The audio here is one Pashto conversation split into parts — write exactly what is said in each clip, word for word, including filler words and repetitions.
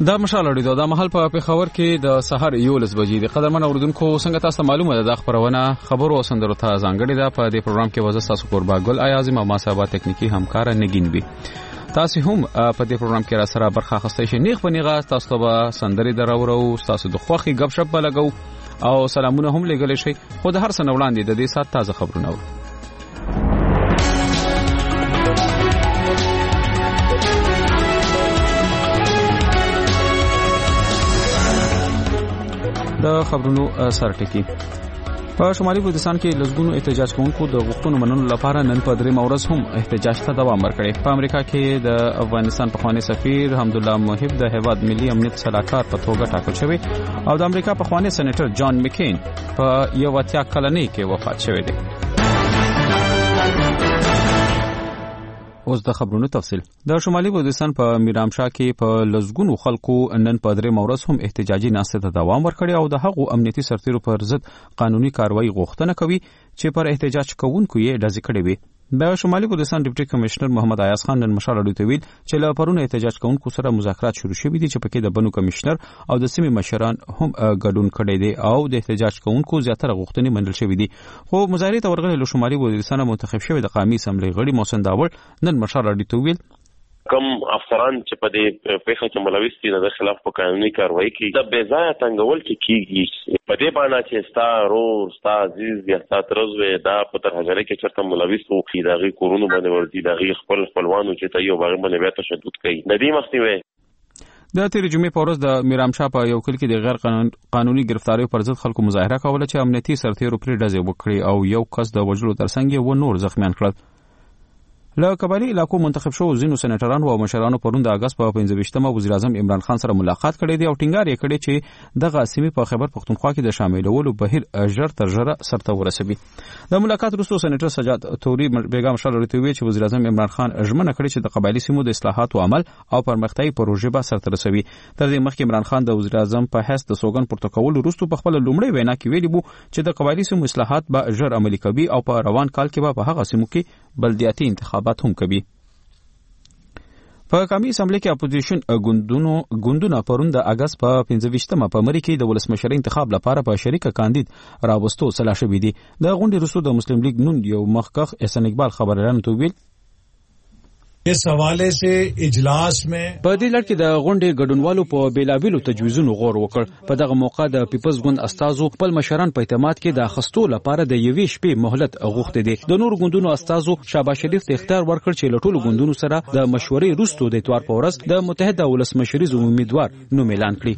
دا مشال اړیدو د محل په پیښور کې د سحر یولس بجې د قدرمن اوردونکو څنګه تاسو معلومه ده د خبرونه خبرو سندرو ته ځانګړي ده په دې پروګرام کې وزه تاسو قربا ګل ایازم او ما صاحب تکنیکی همکار نگین بي تاسو هم په دې پروګرام کې را سره برخه اخیستئ شئ. نیغ په نیغه تاسو ته سندري درورو تاسو د خوخي غب شپ لګو او سلامونه هم لګل شي. خو د هر څه وړاندې د دې سات تازه خبرونه ورو د خبرونو سرټکی. په شمالي بلوچستان کې لږونو احتجاج کوونکو د غوښتنو منلو لپاره نن په درې مورز هم احتجاج ته دوام ورکړي. په امریکا کې د افغانستان پخوانی سفیر حمدالله محب د هیواد ملي امنیت صلاحکار په توګه ټاکل شوی او د امریکا پخوانی سېنیټر جان مکین په یو اتیا کلنۍ کې وفات شوی دی. اوس د خبرونو تفصیل. د شمالي بلوچستان په میرامشاه کې په لږونو خلکو نن په درې مورز هم احتجاجي ناسته ته دوام ورکړي او د هغو امنیتي سرتیرو پر ضد قانوني کاروایی غوښتنه کوي چې پر احتجاج کوونکو یې ډزې کړې وي. د شمالي بلوچستان ډیپټي کمشنر محمد ایاز خان نن مشال اړیدو ویل چې له پرونه احتجاج کوونکو سره مذاکرات شروع شوي دي چې پکې د بنو کمشنر او د سیمې مشران هم ګډون کړي دي او د احتجاج کوونکو زیاتره غوښتنې منل شوې دي. خو مظاهرې ته ورغلي له شمالي بلوچستان منتخب شوی د قومي اسمبلی غړي محسن داوړ نن مشال اړیدو ویل کم افسران چې په دې پیښه کې ملوث دي د خلاف په قانوني کاروایی کې د بې ځایه تنګول کې کیږي په دې باندې چې ستا رو ستا عزیز یا ستا ترزوی دا په تر هجره کې چرته ملوث وو چې دغه کورونو باندې ورځي دغه خپل خپلوانو چې ته یو باغ باندې بیا تشدد کوي د دې مخنیوي. د تیر جمعې په ورځ د میرامشاه په یو کلی کې د غیر قانوني گرفتاریو پر ضد خلکو مظاهره کوله چې امنیتي سرتیرو پرې ډزې وکړي او یو کس د وژلو ترڅنګ یې و نور زخمیان کړل. له قبایلی علاقو منتخب شو ځینو سېنیټرانو او مشرانو پرون د اگست په پنځه ویشتمه وزیر اعظم عمران خان سره ملاقات کړې دی او ټینګار یې کړی چې دغه سیمې په خیبر پختونخوا کې د شاملولو بهیر ژر تر ژره سرته ورسوي. د ملاقات وروسته سېنیټر سجاد توري بیگم شال ورته چې وزیر اعظم عمران خان ژمنه کړې چې د قبایلی سیمو د اصلاحاتو عمل او پرمختیايي پروژې به سرته رسوي. تر دې مخکې عمران خان د وزیر اعظم په حیث د سوګن پورته کولو وروسته په خپل لومړی وینا کې ویلي وو چې د قبایلی سیمو اصلاحات به ژر عملي کوي او په روان کال کې به په هغه سیمو کې بلدیاتي انتخابات هم کوي. په قومي اسمبلی کې اپوزیشن ګوندونو ګوندونه پرون د اگست په پنځه ویشتمه په مری کې د ولسمشر انتخاب لپاره په شریک کاندید راوستو سلا شوې دي. د غونډې وروسته د مسلم لیگ نون یو مخکخ احسان اقبال خبريالانو ته ویل اس حواله سے اجلاس میں په دې لړ کې د غونډې ګډونوالو په بیلابیلو تجویزونو غور وکړ. په دغه موقع د پیپلز ګوند استازو خپل مشران په اعتماد کې د اخستو لپاره د یوې شپې مهلت غوښتي دي. د نور ګوندونو استازو شهباز شریف ته اختیار ورکړ چې له ټولو ګوندونو سره د مشورې وروسته د اتوار په ورځ د متحده ولسمشریز امیدوار نوم اعلان کړي.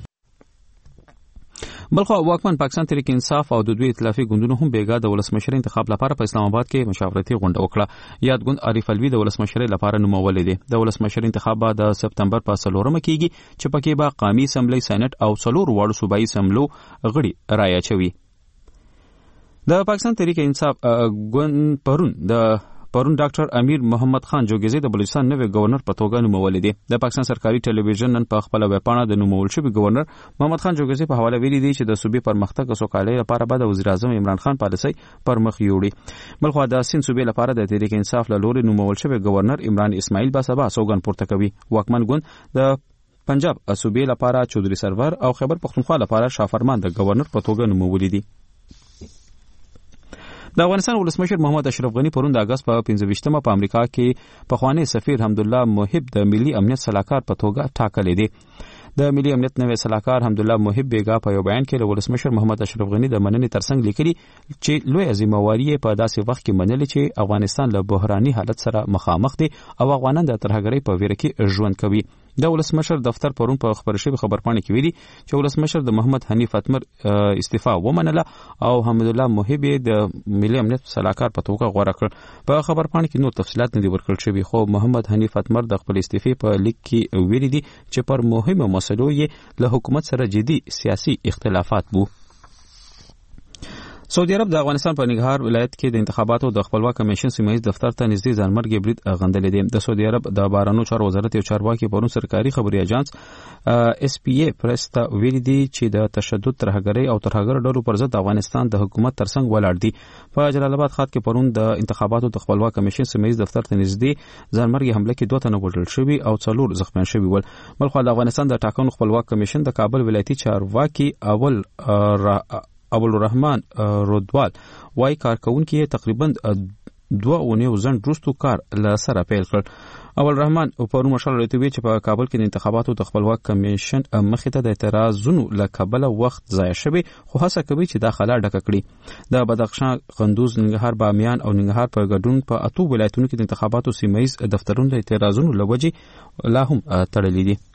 بلخو واکمن پاکستان تحریک انصاف او د دوی ائتلافي ګوندونو هم بیګا د ولسمشر انتخاب لپاره په اسلام آباد کې مشاورتي غونډه وکړه. یاد ګوند عارف الوی د ولسمشر لپاره نومول دي. د ولسمشر انتخاب د سپتمبر په څلورمه کېږي چې پکې به قومي اسمبلی سېنات او څلور واړو صوبایي اسمبلو غړي رایه چوي. د پاکستان تحریک انصاف ګوند پرون د پرون ډاکټر امیر محمد خان جوګیزی د بلوچستان نوې گورنر په توګه نومول دي. د پاکستان سرکاري ټلویزیون نن په خپل ویبپاڼه د نومول شوی گورنر محمد خان جوګیزی په حواله ویلي دي چې د صوبې پرمختګ او سوکالۍ لپاره به د وزیر اعظم عمران خان پالیسي پر مخ یوړي. بلخو د سین صوبې لپاره د تحریک انصاف له لوري نومول شوی گورنر عمران اسماعیل با سبا سوګن پورته کوي. واکمن ګوند د پنجاب صوبې لپاره چودري سرور او خیبر پختونخوا لپاره شافرمان د گورنر په توګه نومول دي. د افغانستان ولسمشر محمد اشرف غنی پرون د اگست په پنځه ویشتمه په امریکا کې پخوانی سفیر حمدالله محب د ملي امنیت صلاحکار په توګه ټاکل دي. د ملي امنیت نوې صلاحکار حمدالله محب بیګا په یو بیان کې له ولسمشر محمد اشرف غنی د مننې ترڅنګ لیکلي چې لوی ذمہواری په داسې وخت کې منلې چې افغانستان له بحراني حالت سره مخامخ دي او افغانان د ترهګرۍ په ویره کې ژوند کوي. د ولسمشر دفتر پرون په خبر شوی خبرپاڼه کې ویلي چې ولسمشر د محمد حنیف اتمر استعفا ومنله او حمدالله محب د ملي امنیت صلاحکار په توګه غوړه کړ. په خبرپاڼه کې نور تفصيلات نه دي ورکړل شوي خو محمد حنیف اتمر د خپل استعفا په لیک کې ویلي دي چې پر مهمه مسلو یې له حکومت سره جدي سیاسي اختلافات وو. سعودي عرب د افغانستان په ننګرهار ولایت کې د انتخاباتو د خپلواک کمیشن سیمایي دفتر ته نږدې ځانمرګي برید غندلې دي. د سعودي عرب د بهرنیو چارو وزارت یو چارواکي پرون سرکاري خبري اژانس اس پی ای پریس ته ویلي دي چې د تشدد ترهګرۍ او ترهګر ډلو پر ضد افغانستان د حکومت ترڅنګ ولاړ دي. په جلال آباد ښار کې پرون د انتخاباتو د خپلواک کمیشن سیمایي دفتر ته نږدې ځانمرګي حمله کې دوه تنه وژل شوي او څلور زخمیان شوي ول. بلخو د افغانستان د ټاکنو خپلواک کمیشن د کابل ولایتي چارواکي اول ابوالرحمن رودوال وايي کارکونکو تقریبا دوه اونۍ وزن درستو کار له سره پیل کړ. اولرحمن په مشال راتوي چې په کابل کې د انتخاباتو د خپلواک کمیشن مخې ته د اعتراضونو له کبله وخت ضایع شوی، خو هڅه کوي چې دا خلا ډکه کړي. د بدخشان، قندوز، ننګرهار، بامیان او ننګرهار په ګډون په اتو ولایتونو کې د انتخاباتو سیمایي دفترونو د اعتراضونو لوجې لا هم تړلي دي.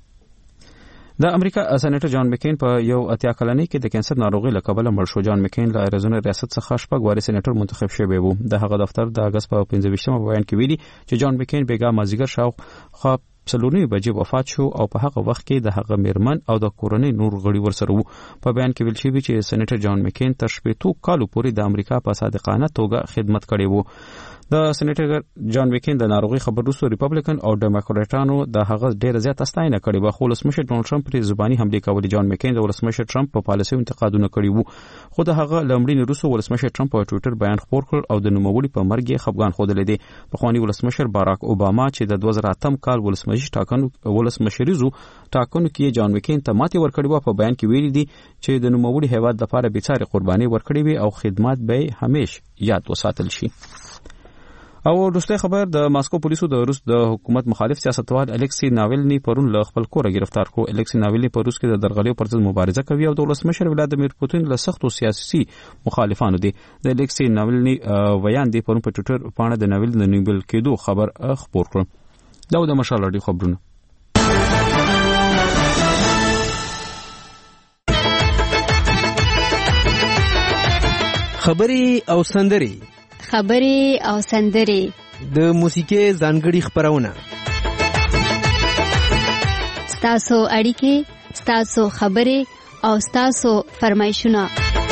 د امریکا سېنیټر جان مکین په یو اتیا کلنۍ کې د کینسر ناروغي له کبله مړ شو. جان مکین له اریزونا ریاست څخه شپږ واري سېنیټر منتخب شوی و. د هغه دفتر د اگست په پنځه ویشتمه بیان کې ویلي چې جان مکین بیګا مازیګر شاوخوا څلورنۍ بجې وفات شو او په هغه وخت کې د هغه میرمن او د کورنۍ نور غړي ورسره وو. په بیان کې ویل شوی چې سېنیټر جان مکین تر شپږ کالو پورې د امریکا په صادقانه توګه خدمت کړی وو. د سېنیټر جان مکین د ناروغي خبر وروسته ریپبلیکن او ډیموکراټانو د هغه ډېر زیات ستاینه کړې و، خو ولسمشر ډونالد ټرمپ پر زبانی حمله کوي. جان مکین د ولسمشر ټرمپ په پالیسۍ انتقادونه کړي وو، خو د هغه لمړي وروسته ولسمشر ټرمپ په ټوئیټر بیان خپور کړ او د نوموړي په مرګ یې خفګان خوده لیدي. پخوانی ولسمشر باراک اوباما چې د دوه زره اتم کال ولسمشر ټاکنو ولسمشریزو ټاکنو کې جان مکین ته ماتې ورکړې و. په بیان کې ویلي دي چې د نوموړي هیواد لپاره بیچاره قرباني ورکړې وي او خدمات به همیشه یاد وساتل شي. او وروسته خبر د ماسکو پولیسو د روس د حکومت مخالف سیاستوال الکسی ناولني پرون له خپل کور گرفتار کړو. الکسی ناولني په روس کې د درغلیو پر ضد مبارزه کوي او د ولسمشر ولادیمیر پوتین له سختو سیاسي مخالفانو دي. د الکسی ناولني ویان دی پرون په ټوئیټر باندې د ناول د نیبل کېدو خبر خبر کړ. دا د مشال راډیو خبرونه. خبري او سندري خبري او سندري د موسیقي ځانګړي خبرونه. ستاسو اړیکې، ستاسو خبري او ستاسو فرمایشونه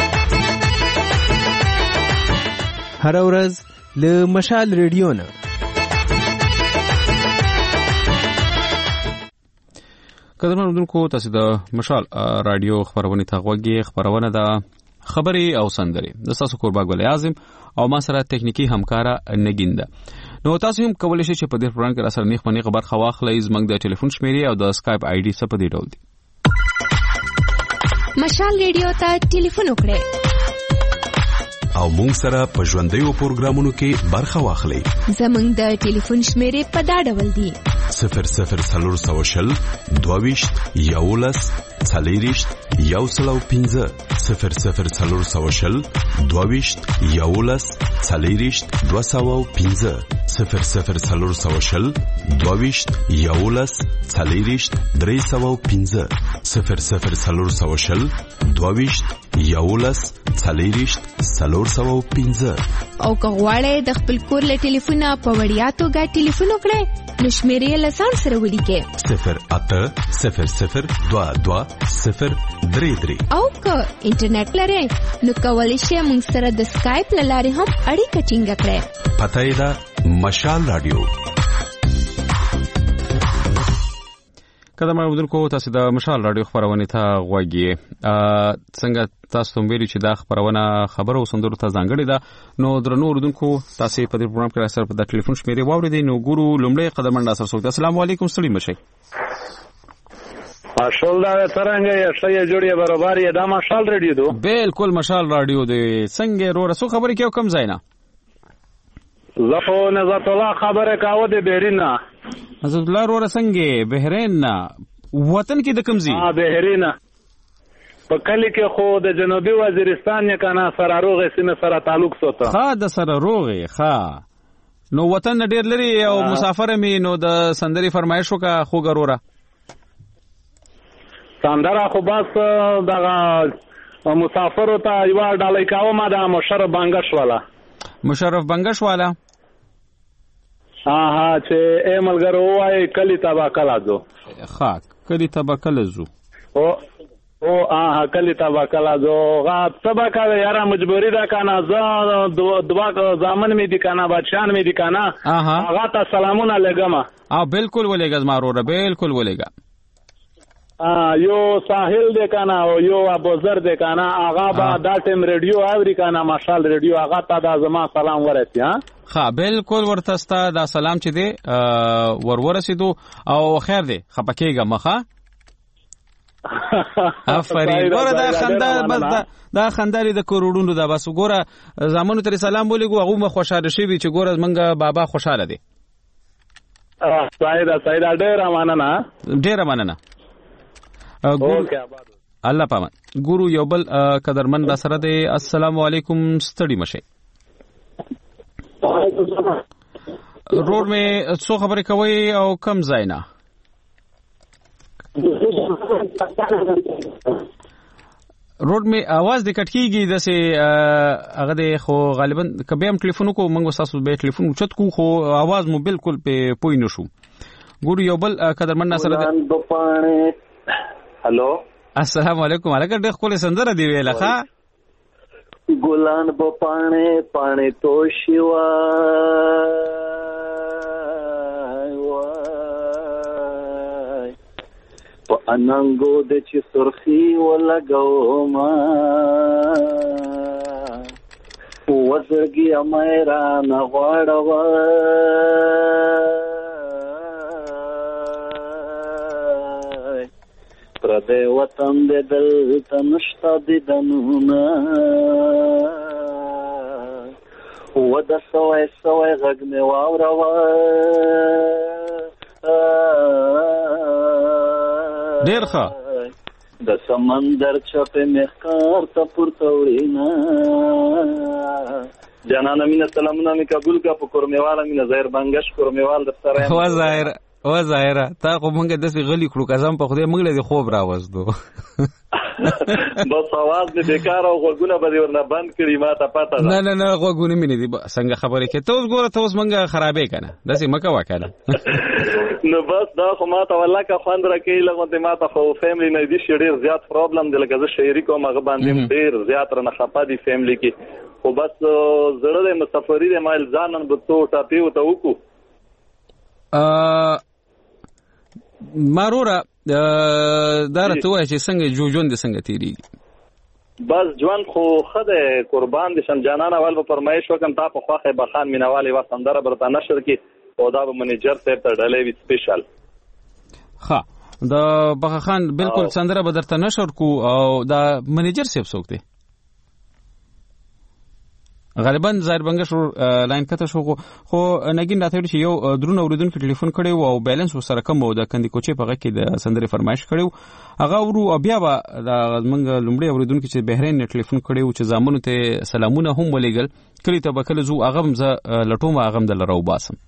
هر ورځ له مشال ریډیو نه. قدرمن اوریدونکو، تاسو د مشال رادیو خبرونه ته غوږی. خبرونه ده خبري او سندري د تاسو قربا ګل اعظم او ما سره ټکنیکی همکارا نګینده. نو تاسو هم کولای شئ چې په دې پروګرام کې را سره نیخ منی خبر خواخلئ. زموږ د ټلیفون شمیرې او د اسکایپ آی ډي څخه په دې ډول دي. مشال ریډیو ته ټلیفون وکړئ او مونږ سره په ژوندیو پروګرامونو کې برخه واخلئ. زموږ د ټلیفون شمیرې په دا ډول دي: صفر صفر څلور سوه شل دوه ویشت یولس څلېرویشت یو سل او پنځه صفر صفر څلور سوه شل دوه ویشت یولس څلېرویشت دوه سوه او پنځه صفر صفر څلور سوه شل دوه ویشت یولس څلېرویشت درې سوه او پنځه صفر صفر څلور سوه شل دوه ویشت یولس څلېرویشت څلور سوه او پنځه. او که غواړئ د خپل کور له ټلیفونه په وړیا توګه ټلیفون وکړئ نو شمیرې له ځان سره ولیکئ: صفر اته صفر صفر دوه دوه صفر درې درې. او که انټرنیټ لرئ نو کولی شئ موږ سره د سکایپ له لارې هم اړیکه ټینګه کړئ. پته یې ده مشال رادیو. قدم اوریدونکو، تاسو د مشال رادیو خبرونه ته غوږی. څنګه تاسو ته ویلي چې دا خبرونه خبرو سندرو ته ځانګړې ده. نو درنو اوریدونکو، تاسو په دې پروګرام کې را سره په د ټلیفون شمیرې واورئ. نو ګورو لومړی قدم انداز سره. السلام علیکم، ستړي مشئ. ماشال دا څنګه یې شې جوړې برابر یې دا مشال رادیو دو. بالکل مشال رادیو دی. څنګه رو رسو خبرې کې کوم ځای نه؟ زه خو نظرت الله خبره کاوه د بحرین نه. حضرت الله رو رسنګ بحرین نه وطن کې د کوم ځای؟ ها بحرین په کلی کې خو د جنوبي وزیرستان نه کنه سره روغه سینه سره تعلق سوته. ها د سره روغه ها. نو وطن ډیر لري او مسافر مې نو د سندري فرمایش وکا خو ګروره. سندره خو بس دغه مسافر ته یو ډالۍ کاوه ما د مشرف بنگش والا. مشرف بنگش والا. ها ها چې ایملګرو وای کلی تبا کلا زو. ها کلی تبا کلا زو. او او اه کلی تبا کلا زو غا تبا کلا یارا مجبوری دا کانا ز دوا زامن می دی کانا بادشاہان می دی کانا هغه ته سلامونه لګما اه بالکل ولېګا زمارو بالکل ولېګا ا یو ساحل د کانا او یو ابوزر د کانا هغه با دا ټیم ریډیو اوري کانا ماشال ریډیو هغه ته دا زما سلام ورسي ها ها بالکل ورته ستا دا سلام چې دی ور ورسېدو او خیر دی خپکیګه مخه افرین ګوره دا خندا بس دا دا خنداري د کروڑونو دا بس ګوره زمونږ ته سلام ولېګو هغه مخ خوشاله شي چې ګوره منګه بابا خوشاله دي سایدا سایدا ډېر مننه ډېر مننه الله پامان ګورو یو بل قدرمن را سره دی السلام علیکم ستړي مشه روډ می څو خبرې کوي او کم ځای نه روډ می आवाज د کټکیږي د سه هغه د خو غالبا کبه هم ټلیفون کو موږ تاسو به ټلیفون چت کو خو आवाज مو بالکل په پوي نشو ګورو یو بل قدرمن سره د هلو السلام علیکم علیکم ډېر خپل سندره دی ویله ښا ګلان په پانه پانه تو شوا په اننګو د چې سرخي ولګو ما وزرګي اميرا نغواړوا پردې وطن دې دل تنشتا دې دنونا و د سوې سوې غږ مې واوروا ډېر ښه د سمندر چپه مخکار ته پورته وړینا جانانه مینه سلامونه می قبول کا په کورمیواله مینه ظاهر بنگش کورمیوال د سره و ظاهر و ظاهر تا خو مونږ داسې غلی کړو قسم په خدای مونږ له خوب راوځدو بس आवाज دې بیکار او غوګونه به ورنه بند کړی ما ته پته ده نه نه نه غوګونه مې نه دي څنګه خبرې کې ته اوس ګوره ته اوس مونږه خرابې کنه داسې مکه وکړه نو بس دا خو ما ته والله کا خوند راکې لغونته ما ته خو فیملی نه دي ډېر زیات پرابلم دی لکه زه شاعري کوم هغه باندې ډېر زیات رنه خپه دي فیملی کې خو بس زړه د مسافرۍ د مایل ځانن به تو ټاپي وته وکړو ا مارورا دا راته وایي چې څنګه جوجون د څنګه تیریږي بس ژوند خو خدای قربان دي شم جانان اول په فرمایش وکم تا په خواخه بخان مینوالي و سندره برته نشر کی او دا به منیجر صاحب ته ډلې وی سپیشل ها دا بخان بالکل سندره به درته نشر کو او دا منیجر صاحب څوک دی غالبا ظاهر بنگش لاین کته شو خو نګین راته چې یو درون اوریدونکو ټلیفون کړي او بیلانس وسره کم و د کندي کوچې په غږ کې د سندري فرمایش کړي هغه ورو بیا به د منګ لومړی اوریدونکو چې بهرین ټلیفون کړي او چې زامنو ته سلامونه هم ولېګل کلی ته بکله زو اغم ز لټوم اغم د لراو باسم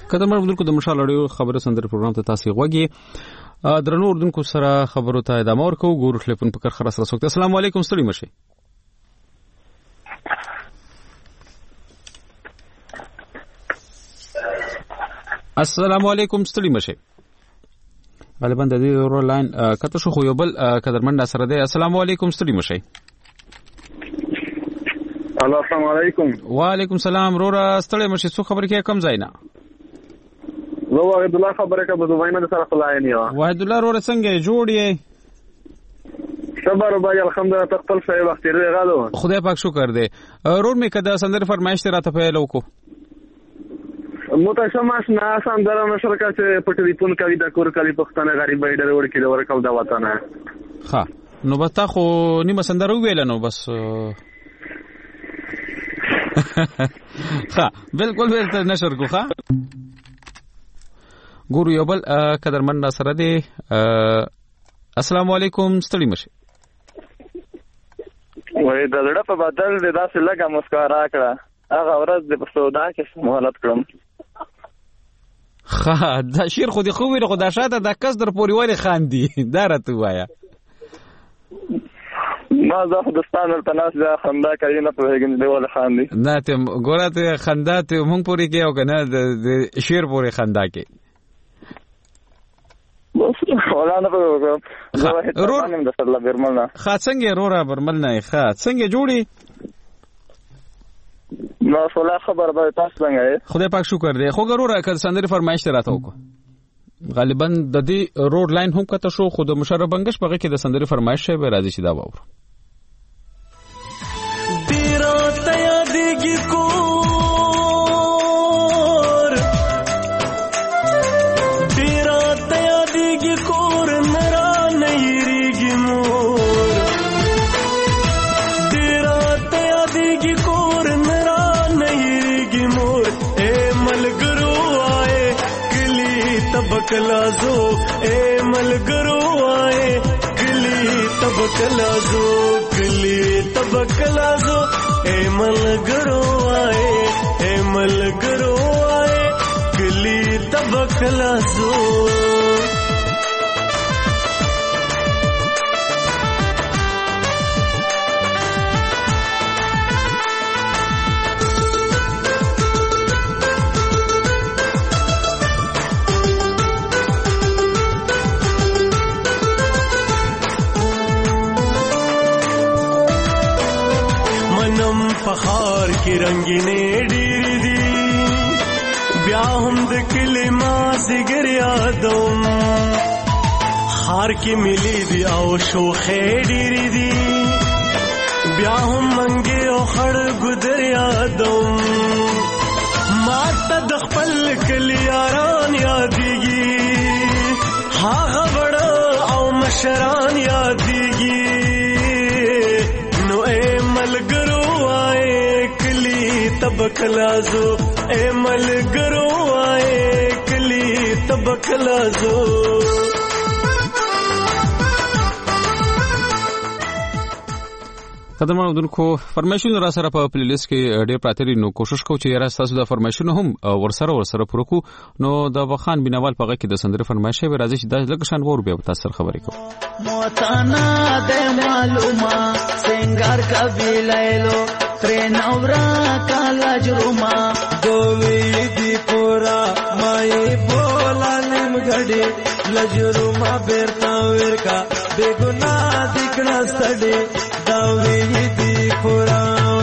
کله مرګ دلته د مشال اړیو خبره سندره پروګرام ته تاسو غوږی درنو اردوونکو سره خبرو ته ادامه ورکو ګورو ټلیفون په کار خلاص رسوک. السلام علیکم ستړي مشه. السلام علیکم ستړي مشه. غالبا د دې ورو لاین کته شو خو یو بل قدرمن سره دی. السلام علیکم ستړي مشه. الو السلام علیکم. وعلیکم السلام رورا ستړي مشه. څو خبر کې کم ځای نه زه واحد الله خبره کوم د وایمه سره خلای نه واحد الله رورا څنګه جوړ یې صبر وبای الحمدلله تخپل شی وخت لري غالو خدای پاک شکر دی. رور می کده سندر فرمایش راته پیل وکړو متشمس نه سندره مشرکه چې په ټلیفون کوي د کور کلی پښتنه غریب بایډر ور کې ورکو دا وطن ها نو بتا خو نیمه سندره ویل نو بس ها بالکل ورته نشر کو ها ګورو یو بل قدرمن سره دی. السلام علیکم ستړي مشه. وای د لړ په بدل د داسې لګه مسکرا کړه هغه ورځ د سودا کې مهلت کړم. ها دا شیر خو دې خو ویل خو دا شاته د کس در پوری وری خاندي دا راته وایا ما زه خو د ستانل تناس دا خندا کوي نه په هیګن دی ول خاندي نه ته ګورته خندا ته مونږ پوری کې او کنه د شیر پوری خندا کې ولانا په زه هیڅ د سره برمل نه خا څنګه رورا برمل نه خا څنګه جوړي نو فلا خبر به تاسو څنګه خدای پاک شکر دی. خو ګورو که سندري فرمایش راته وکړه غالبا د دې روډ لاین هم کته شو خو د مشرف بنگش په کې د سندري فرمایش شی به راځي چې دا وره تیرا تیا دیږي کور تیرا تیا دیږي کور نرا نه یریږي مور تیرا تیا دیږي کور نرا نه یریږي مور اے ملګرو آئے کلی تبکلازو اے ملګرو آئے کلی تبکلازو کلی تبکلازو اے ملګرو آئے اے ملګرو آئے کلی تبکلازو پخار کی رنگینه ډېری دي بیا هم د کلمه زګر یادوم خار کی ملي دی او شوخه ډېری دي بیا هم منګي او خړ ګدر یادوم ما ته د خپل کلی یاران یادېږي هغه وړه او مشران یادېږي نو اے ملګرو تبکلازو اے ملګرو آئے کلی تبکلازو قدرمن اردوونکو فرمایشونه را سره په پلی لیست کې ډېر پراته دي نو کوشش کوو چې یاره ستاسو د فرمایشونه هم ورسره ورسره پوره کړو. نو د بخان بینوال په غږ کې د سندرې فرمایش به راځي چې دا لږ شان ور بیا تاسو سره خبرې کوو. موتانا د معلومه سنگار قبیلهلو ترنورا کالا جروما دوی دی پورا مای بولا نیم غړي لجروما بیرتا ورکا بیگنا دکړه ستړي دوی دی پورا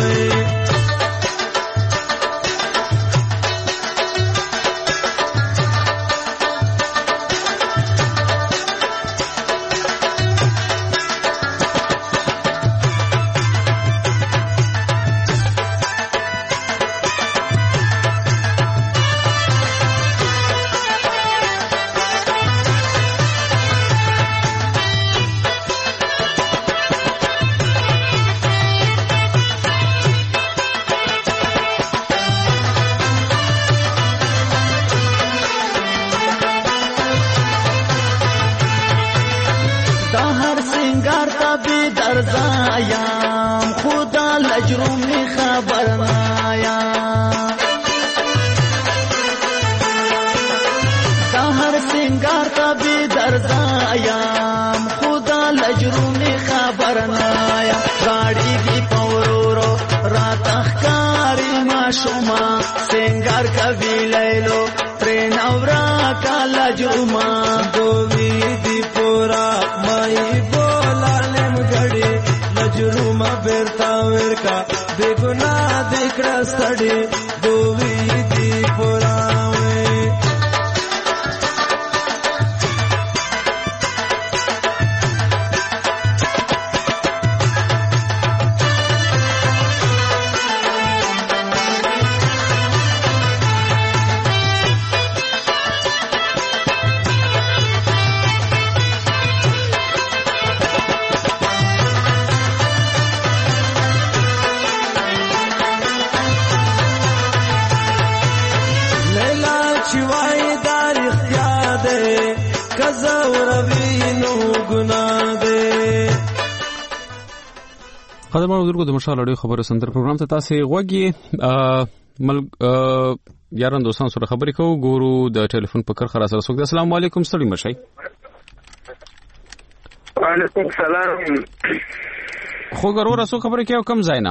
درزایم خدا لجرومی خبر نایم یم خدا لجرونی خبر نایم غاڑی کی پورورو رات اخکاری ما شما سنگار کبی لیلو ترین اورا کا لجروما دووی دی پورا مائی بولا لیم گڑی لجروما بیرتا ورکا بے گناہ دیکھڑا سڑی دووی دی پورا قدرمن اورونکو د مشال اړیو خبره سندر پروګرام ته تاسو غوږی مل یاران دوستان سره خبرې کوو ګورو د ټلیفون په کر خلاص رسوک السلام علیکم ستړي مشي وعلیکم السلام خو ګورو رسو خبرې کوي کم ځای نه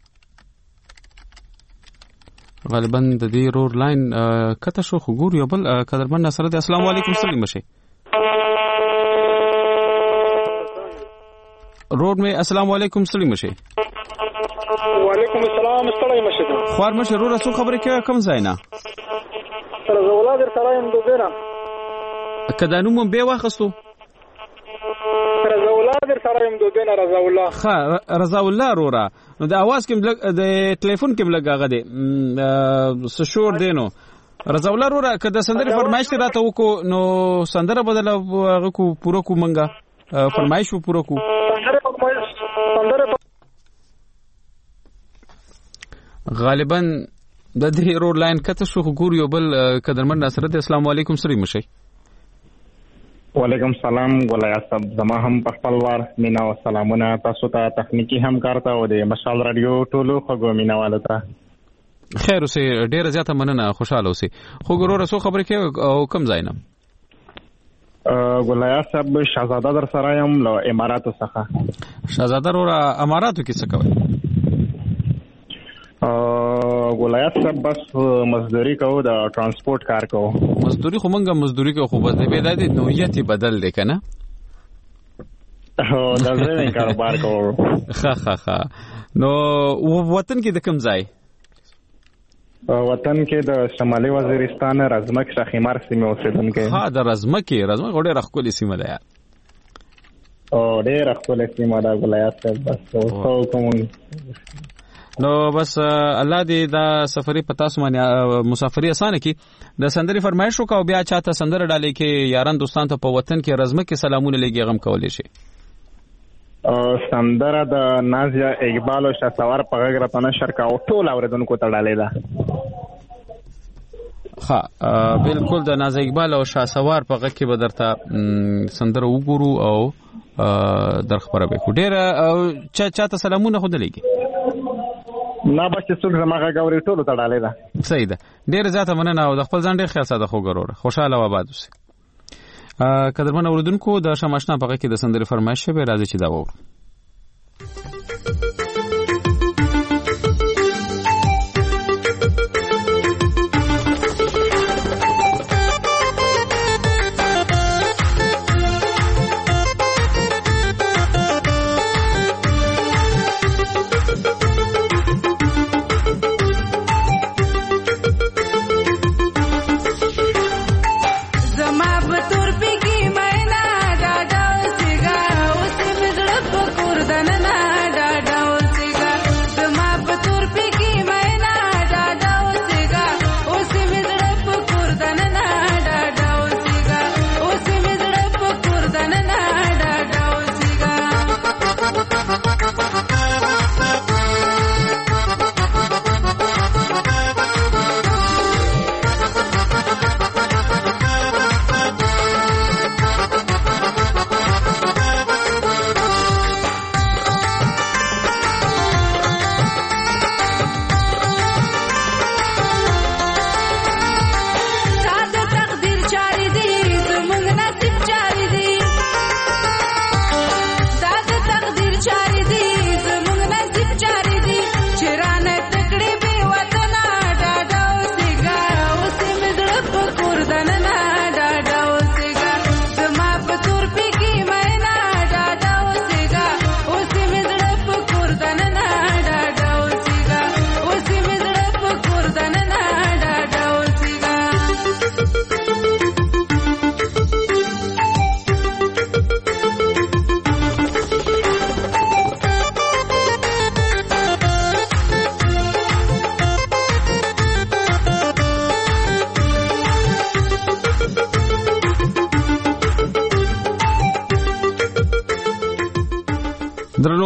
غالبا د دې رور لاین کته شو خو ګورو یو بل قدرمن سره د السلام علیکم ستړي مشي روډ می السلام علیکم ستړي مشه وعلیکم السلام ستړي مشه خوار مشه رو رسو خبرې کوي کم ځای نه رضا الله در سره يم دوبره کدا نوم به واخستو رضا الله در سره يم دوبره رضا الله ها رضا الله رورا نو د اواز کې د ټلیفون کې لګاغه دي س شور دینو رضا الله رورا کدا سندري فرمایش راته وکړو نو سندره بدل هغه کو پوره کو منګه فرمایش پوره کو غالبا د دې رور لاین کته شو ګور یو بل قدرمن ناصر السلام علیکم سری مشي وعلیکم السلام ولیا صاحب زما هم په خپل وار مینا او سلامونه تاسو ته تخنیکی همکار ته او د مشال رادیو ټولو خو مینوالو ته خیر اوسه ډیره زیاته مننه خوشاله اوسه خو ګورو رسو خبرې کوي او کم ځاینم ګولیا صاحب شاهزاده در سره یم له اماراتو څخه شاهزاده را اماراتو کې څه کوي ګولیا صاحب بس مزدوري کوو د ترانسپورت کار کوو مزدوري خو مونږه مزدوري کوو خو بس د به د نوعیت بدل دی کنه هو د زمين کاروبار کوو ها ها ها نو وطن کې د کوم ځای وطن کې د شمالي وزیرستان رزمک شاخیمار سیمه اوسیدونکو ها د رزمک رزمک ډېر رخصلې سیمه ده او ډېر رخصلې سیمه ده ولایت بس او کوم نو بس الله دې دا سفرې پتا سمانه مسافري اسانه کی د سندري فرمایش وکاو بیا چاته سندر ډالې کې یاران دوستان ته په وطن کې رزمک سلامونه لګي غم کولې شي سندره د نازیا اقبال او شاسوار په غږ راته نشر کا او ټول اوریدونکو ته ډالې ده ها بالکل د نازیا اقبال او شاسوار په غږ کې به درته سندره وګورو او در خبره به کو ډیره چا چاته سلامونه خو دلېږي نه بس څوک زماغه غوړې ټول ته ډالې ده صحیح ده ډیره زیاته مننه او د خپل ځان ډیر خیال ساده خو ګرور خوشاله و آباد اوسئ قدرمن اوردونکو د شماشنا په کې د سندري فرمایش به راځي چې دا وو زما په تور پی کې مېنا دا دا اوسېګا اوسې مزړه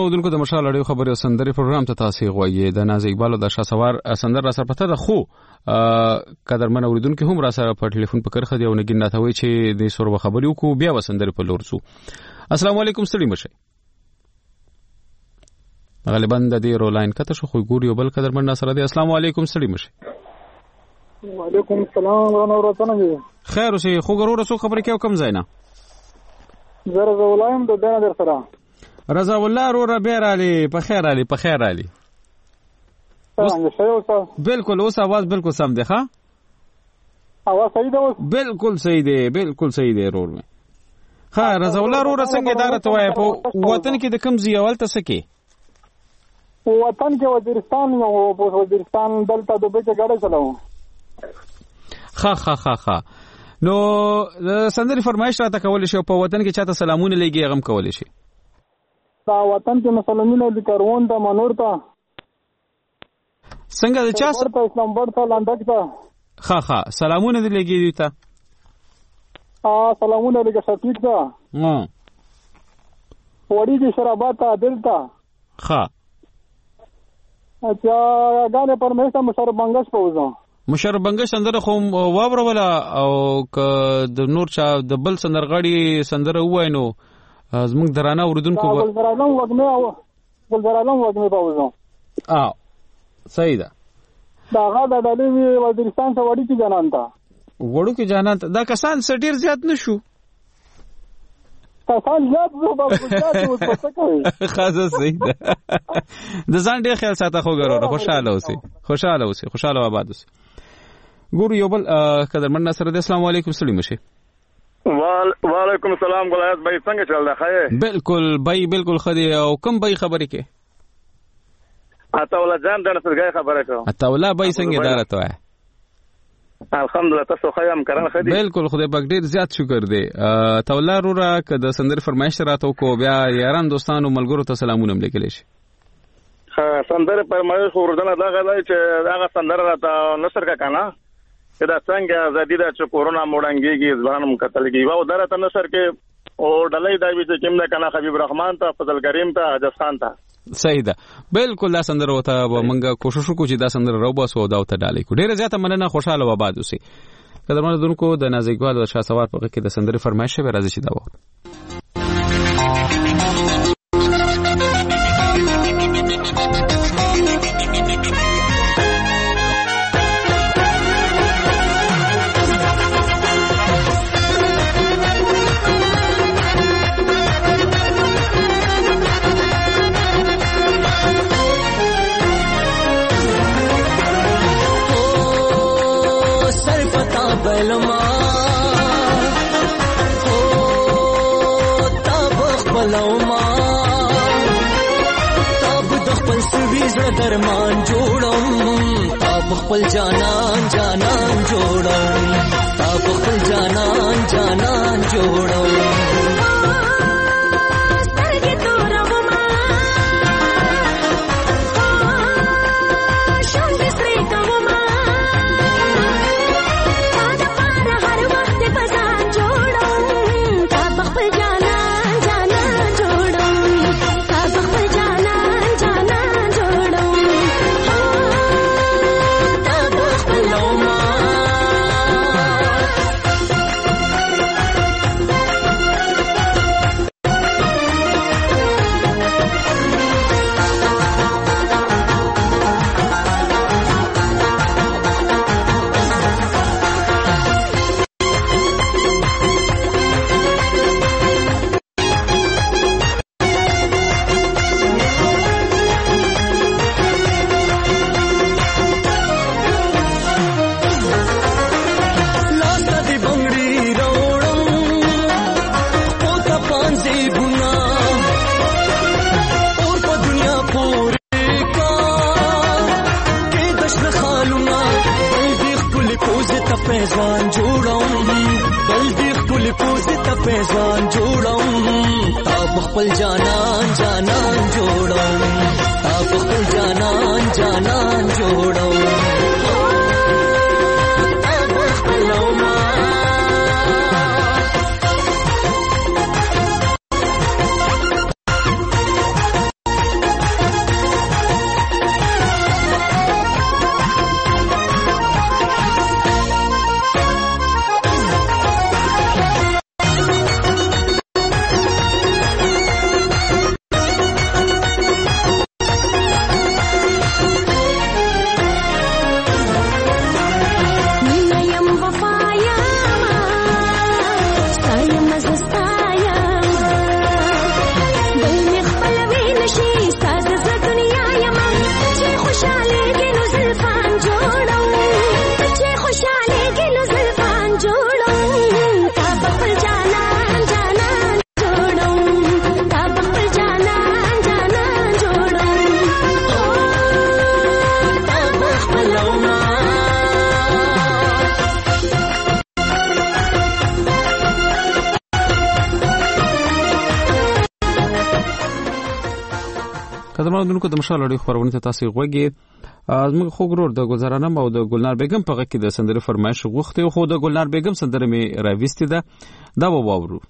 اودونکو د مشال اړیو خبري او سندري پروګرام ته تاسو غوږی د ناز اقبال او د شاسوار سندر را سره پته ده خو قدرمن اوریدونکو هم را سره په ټلیفون په کرخه دی او نګین راته وی چې د سور خبري وکړو بیا وسندري په لور سو. السلام علیکم ستړي مشه. غالبا د دې رو لاین کته شو خو ګوري او بل قدرمن سره دی. السلام علیکم ستړي مشه. وعلیکم السلام ورحمۃ الله. خیر اوسې خو ګورو رسو خبرې کې کوم ځای نه زره زولایم د دنه در سره رضا الله رو را بیر علی په خیر علی په خیر علی بالکل اوس आवाज بالکل سم دی ښا आवाज صحیح دی بالکل صحیح دی بالکل صحیح دی رور می ښا رضا الله رو څنګه اداره توای په وطن کې د کم زیول ته سکی وطن کې وزیرستان او په وزیرستان دلته د بچ غاډه چلاو ښا ښا ښا ښا نو سندري فرمایش راته کول شي په وطن کې چاته سلامونه لګي غم کول شي دا وطن کې مسلمانانو د کاروان د منور ته څنګه د چا ورته اسلام آباد ته لاندک ته ها ها سلامونه دې لګي دي ته ا سلامونه لګي شفیق ته ها وړي دي شرابات ته دل ته ها اچھا غانه پرمیشن مشر بنگش پوزو مشر بنگش سندره خو واوره ولا او ک د نور چا د بل سندرغړي سندره وای نو زموږ درانه اوردونکو ول درالم وګمه او ول درالم وګمه پوزو ا صحیح ده دا غاډه د لوی وزیرستان څخه وړي کی جانان تا وړو کی جانان دا کسان سټیر زیات نشو کسان زیات زو په پوښتنه وسه کوي خاصه صحیح ده د ځان ډیر خیال ساته خو ګرو خوشاله اوسې خوشاله اوسې خوشاله آباد اوسې ګورو یو بل قدرمن نصر السلام علیکم سلام مشه وعلیکم السلام ګلایت بھائی څنګه چل دا خیر بالکل بھائی بالکل خدي او کم بھائی خبرې کې اته ولا جان دنه سرګای خبره کوم اته ولا بھائی څنګه دارته وای الحمدلله تاسو خیام کرن خدي بالکل خدای پاک ډیر زیات شکر دی ته ولا رورا کده سندر فرمایش راته کو بیا یاران دوستانو ملګرو ته سلامونه لیکل شي ها سندر فرمایش ورته دا غلای چې هغه سندر راته نصر کا کنه دا څنګه زديده چې کورونا موډنګيږي ځوانم قتل کیږي او درته نصر کې او ډلې دا وی چې کوم نه کنه حبیب رحمان ته فضل کریم ته اجستان ته صحیح ده بالکل دا سندر وته مونږه کوشش وکړو چې دا سندر رو باسو دا ته ډالې کو ډیره زیاته مننه خوشاله و آباد اوسې قدرمن دونکو د نازګوال او شاسوار په کې د سندر فرمایش به راځي چې دا و بلما او تاب خپلوما تاب د خپل سوي زړه درمان جوړم تاب خپل جانان جانان جوړم تاب خپل جانان جانان جوړم کدرمنونکو د مشال اړیو خبرونه ته تاسو غوږی زموږ خو ګرور د گلزارانم او د ګلنار بیگم په غږ کې د سندرې فرمایش غوښته خو د ګلنار بیگم سندره می راويستي ده دا و واورو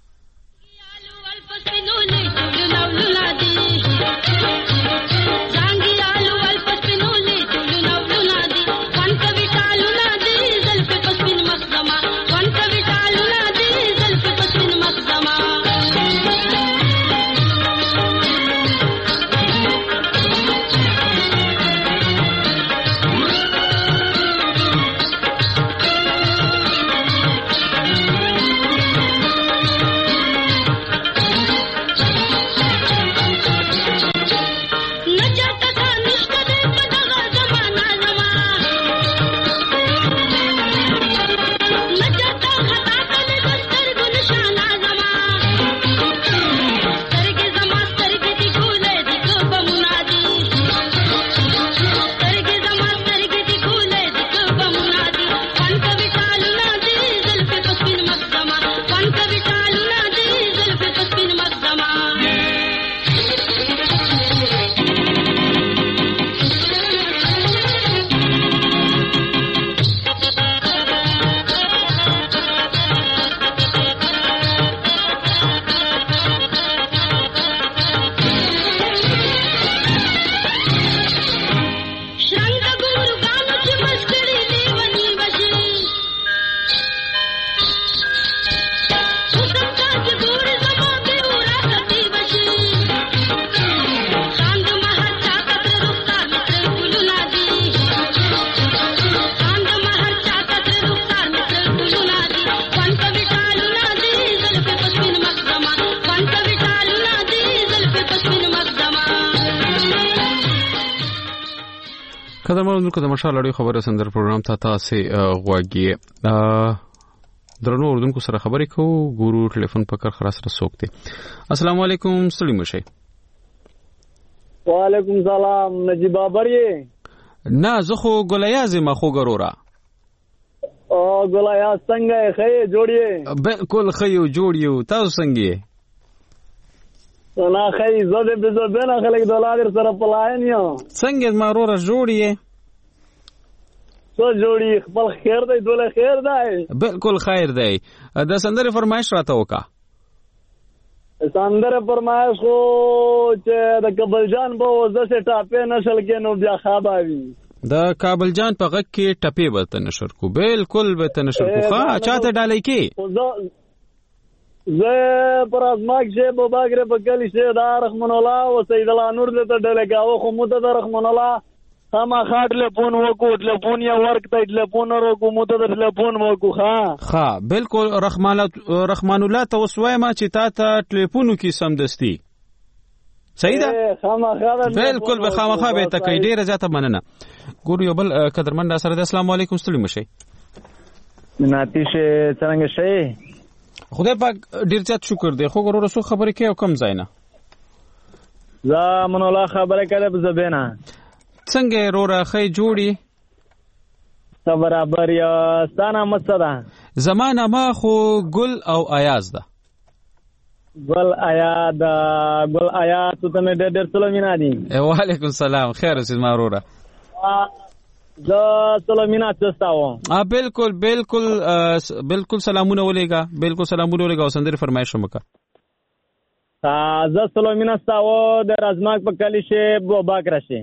کدرمنونکو د مشال اړیو خبره سندر پروګرام ته تاسو غواګي درنو اردوونکو سره خبرې کوو ګورو ټلیفون په کار خلاص را سوکته السلام علیکم سلیم شي وعلیکم سلام نجیب بابری نه زه خو ګلیاز ما خو ګرورا او ګلیاز څنګه خې جوړیه بالکل خې جوړیو تاسو څنګه نه خې زده به زده نه خلک دولار سره پلاین یو څنګه مارور جوړیه څو جوړی خپل خیر دی دوله خیر دی بالکل خیر دی د سندره فرمایش راته وکا سندره فرمایش خو چې د کابل جان په وزه سے ټاپه نشل کې نو بیا خاباوي د کابل جان په غږ کې ټپه به نشر کو بالکل به نشر کو ښا چاته ډالې کې زه پر ازماک شه باباګره بګلی شه دا رحمان الله او سید الله نور له ډلګاو خو مو د رحمان الله سما خاط له فون وکړ له فون یا ورک ته له فون ورکو مو ته له فون وکړو ها ها بالکل رحمان رحمان الله توسوي ما چې تا ته ټلیفون کی سم دستی صحیح ده خامخا بالکل به خامخا به تکي ډیره زیاته مننه ګور یو بل قدرمن سره د السلام علیکم ستړي مشه ناتیش څنګه شي خدای پاک ډیر زیات شکر دی خو ګورو رسو خبرې کوي کم ځای نه زمون الله خبره کړه په زبینا څنګه رورا خې جوړي برابر یا ستانه مصدا زمانہ ما خو ګل او ایاز ده ګل ایاد ګل ایاد ته مې ډېر ډېر سلامونه دي وعلیکم السلام خیر اوسې ما رورا زه سلامونه تستاو ا بالکل بالکل بالکل سلامونه ولېګا بالکل سلامونه ولېګا او سندري فرمایش وکړه ا زه سلامونه تستاو د رازماک په کلی شه بوباک راشه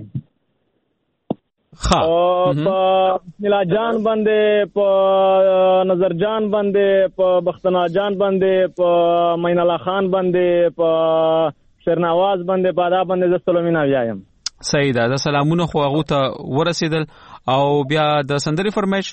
ها په ملا جان باندې په نظر جان باندې په بختنا جان باندې په مین الله خان باندې په شرنواز باندې په دا باندې زه سلامونه وایم صحیح ده د سلامونه خو هغه ته ورسېدل او بیا د سندري فرمایش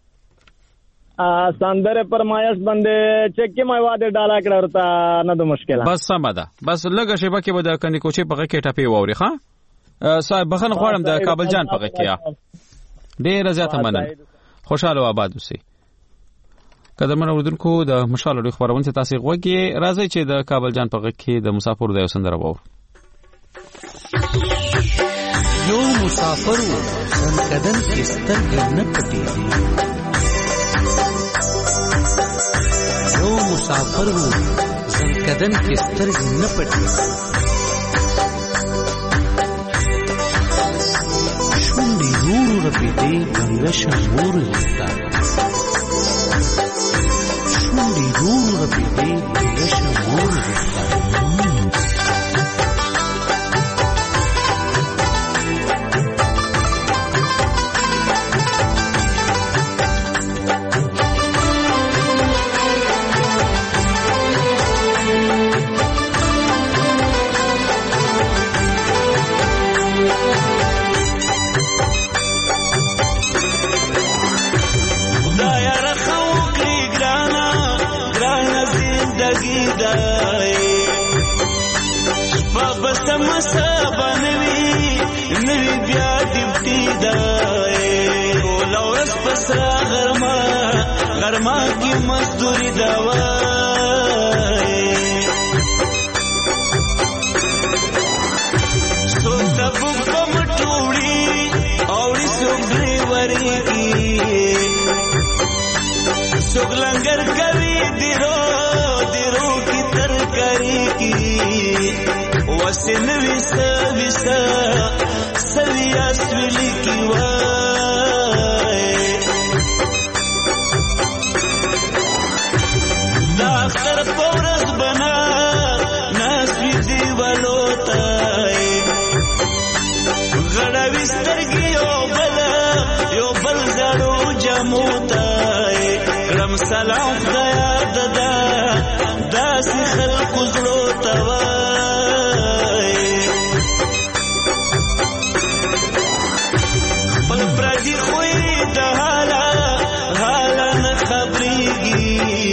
ا سندره فرمایش باندې چکه مې واده ډالا کړه ورته نه د مشکله بس سم ده بس لګه شی بکه به د کني کوچي په کې ټپي ووري ښا صاحب بخنه غواړم د کابل جان په کې یا ډېر زیاته مننه خوشاله آباد اوسئ قدرمن اوردونکو د مشال اړیو خبرونه تاسو غوږی راځي چې د کابل جان په کې د مسافر د سندره وور یو مسافر سنکدن کې سترګې نه پټېږي یو مسافر سنکدن کې سترګې نه پټېږي روړو رپېدې ګنګه شمور لستا شونډې روړو رپېدې ګنګه شمور لستا غرما کی مزدوری دوائی سو سبک پم ٹوڑی اوڑی سگلی وری کی سگ لنگر کری دیرو دیرو کی ترکاری کی وسن ویسا ویسا سویا سویلی کی وائی اختر پورس بنا ناسوی دیوالوتائی غڑاوی سترگی یو بلا یو بل زارو جموتائی رم سلام خدایا ددا داسی خلق زلوتائی پل پردی خوی دا حالا حالا نخبریگی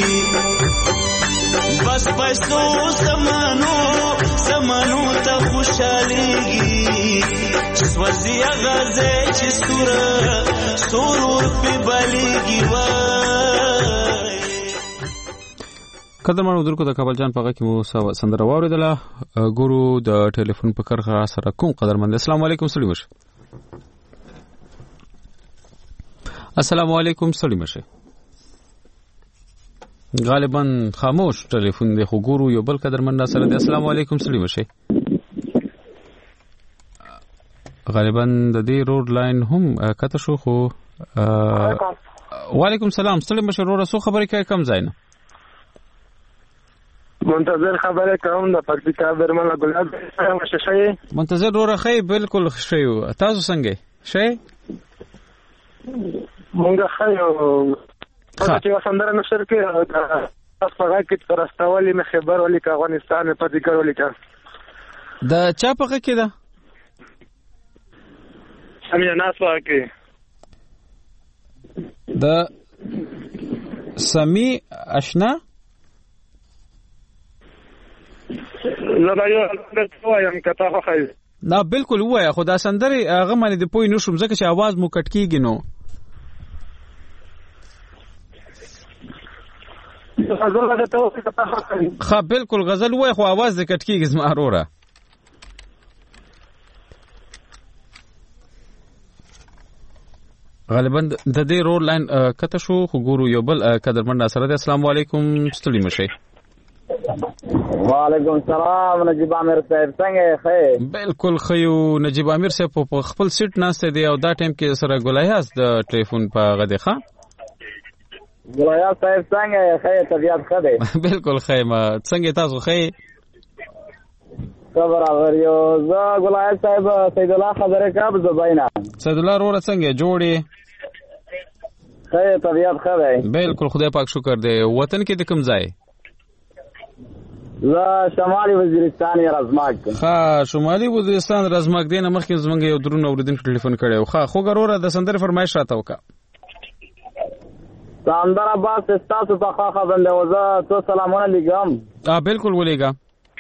بس پیسو سمانو سمانو تا خوشحالیگی سوزی اغازه چی سور سورور پی بالیگی وای قدرمن اودونکو د کابل جان پغه کې مو سندره واوریدله ګورو د ټلیفون په کرخه سره کوم قدرمن السلام علیکم سړي مشه السلام علیکم سړي مشه غالبا خاموش ټلیفون دی خو ګورو یو بل قدرمن سره دی السلام علیکم سړي مشه غالبا د دې روډ لاین هم کته شو خو وعلیکم سلام سړي مشه رو رسو خبرې کوي کم ځای نه منتظر خبره کوم د پکتیکا برمن ګلاب څنګه شې منتظر رو راخی بالکل شیو تاسو څنګه شې مونږ خایو چې وسندره نشر کې تاسو هغه کې ترستاولې مې خبر ولې کا افغانستان په دې کولې کا د چا په کې ده سمې ناس واکې د سمي آشنا زه یو وایم کته خو نه بالکل وایا خو دا سندره هغه باندې د پوی نشم ځکه چې आवाज مو کټ کیږي نو خا بالکل غزل وای خو आवाज د کټ کیږي زما وروره غالبا د دې رول لاین کته شو خو ګورو یو بل قدرمن سره د السلام علیکم ستړي مشه وعلیکم السلام نجیب عامر صاحب څنګه ښه بالکل خیو نجیب عامر صاحب په خپل سیټ ناشته دی او دا ټیم کې سره ګلایاس د ټلیفون په غدې ښه ګلایاس صاحب څنګه ښه طبيعت ښه دی بالکل ښه ما څنګه تاسو ښه خبر اوريو زه ګلایاس صاحب سید الله خبره کوم زبینا سید الله وروره څنګه جوړي ښه طبيعت ښه دی بالکل خدای پاک شکر دی وطن کې د کوم ځای زه شمالي وزیرستان رزماک ها شمالي وزیرستان رزماک دینه مخکې زمونږ یو درون اوریدونکو ټلیفون کړو ها خو ګروره د سندره فرمایش راته وکا ساندر عباس تاسو ته خاخه بنده وزه تو سلامونه لګم اه بالکل ولېګا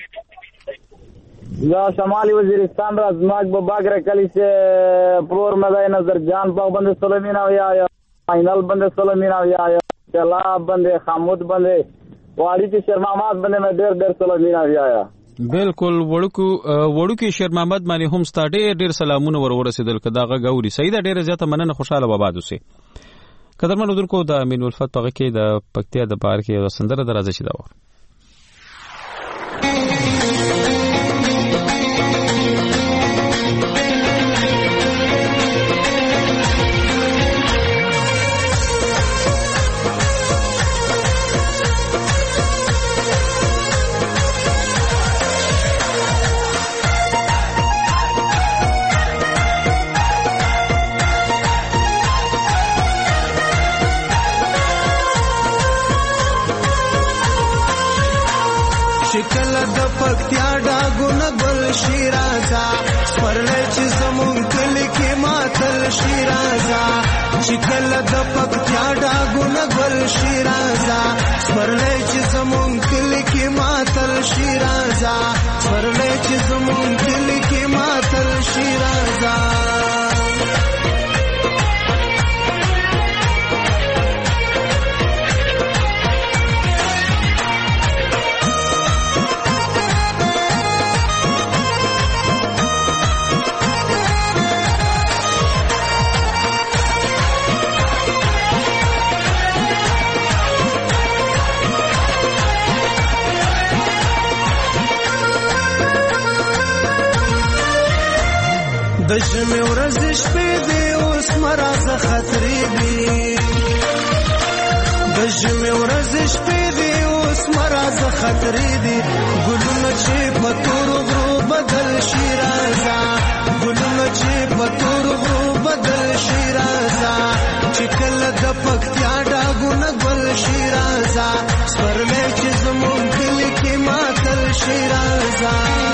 زه شمالي وزیرستان رزماک په باګره کلی سے پرور مدای نظر جان باغ بنده سلیمینا یا فائنل بنده سلیمینا یا چلا بنده خامود بنده واړی چې شیر محمد باندې مې ډېر ډېر سلامونه ویایا بالکل وړکو وړکو شیر محمد باندې هم ستاډې ډېر سلامونه ور ورسېدل کداغه غوري سیده ډېر زیاته مننه خوشاله وباد اوسه قدرمن ودونکو د امین الفت پغه کې د پکتیا د بار کې د سندره درازه شي دا و چې کله د پکتیا ډاګونه ګل شي رازا سپرلی چې زمونږ کلي کې ماتل شي رازا سپرلی چې زمونږ کلي کې ماتل شي رازا د ژمې ورځې شپې دي اوس مرازه خطرې دي د ژمې ورځې شپې دي اوس مرازه خطرې دي ګلونه چې په تورو غرو بدل شي رازا ګلونه چې په تورو غرو بدل شي رازا چې کله د پکتیا ډاګونه ګل شي رازا سپرلی چې زمونږ کلي کې ماتل شي رازا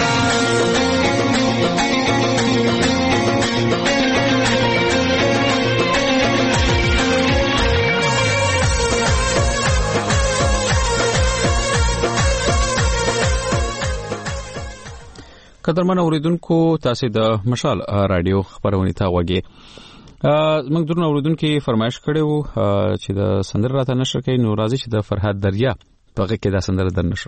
قدرمن اوریدونکو تاسو د مشال رادیو خبرونه ته وګورئ موږ درنو اوریدونکو فرمایش کړو چې د سندر راته نشر کوي نو راځي چې د فرحات دریا په هغه کې د سندر در نشر